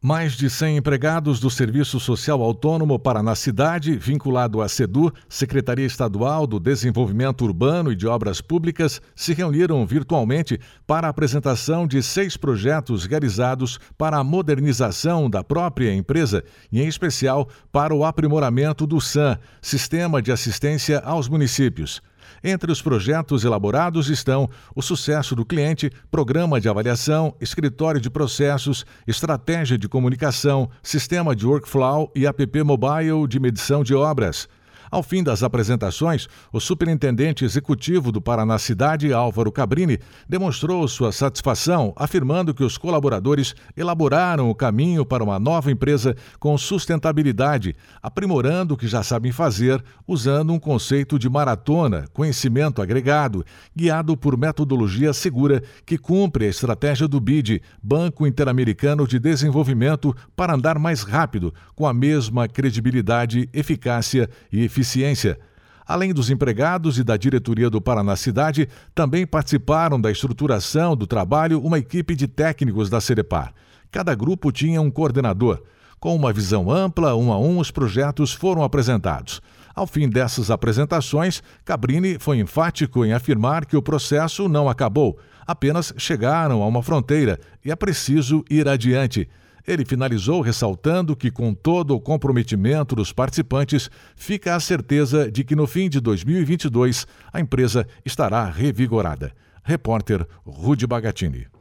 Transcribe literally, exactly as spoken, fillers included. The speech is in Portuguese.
Mais de cem empregados do Serviço Social Autônomo Paraná Cidade, vinculado à SEDU, Secretaria Estadual do Desenvolvimento Urbano e de Obras Públicas, se reuniram virtualmente para a apresentação de seis projetos realizados para a modernização da própria empresa e, em especial, para o aprimoramento do SAM, Sistema de Assistência aos Municípios. Entre os projetos elaborados estão o Sucesso do Cliente, Programa de Avaliação, Escritório de Processos, Estratégia de Comunicação, Sistema de Workflow e app mobile de medição de obras. Ao fim das apresentações, o superintendente executivo do Paraná Cidade, Álvaro Cabrini, demonstrou sua satisfação, afirmando que os colaboradores elaboraram o caminho para uma nova empresa com sustentabilidade, aprimorando o que já sabem fazer, usando um conceito de maratona, conhecimento agregado, guiado por metodologia segura que cumpre a estratégia do B I D, Banco Interamericano de Desenvolvimento, para andar mais rápido, com a mesma credibilidade, eficácia e eficiência. Eficiência. Além dos empregados e da diretoria do Paraná Cidade, também participaram da estruturação do trabalho uma equipe de técnicos da Cerepar. Cada grupo tinha um coordenador. Com uma visão ampla, um a um, os projetos foram apresentados. Ao fim dessas apresentações, Cabrini foi enfático em afirmar que o processo não acabou, apenas chegaram a uma fronteira e é preciso ir adiante. Ele finalizou ressaltando que, com todo o comprometimento dos participantes, fica a certeza de que no fim de dois mil e vinte e dois a empresa estará revigorada. Repórter Rudy Bagatini.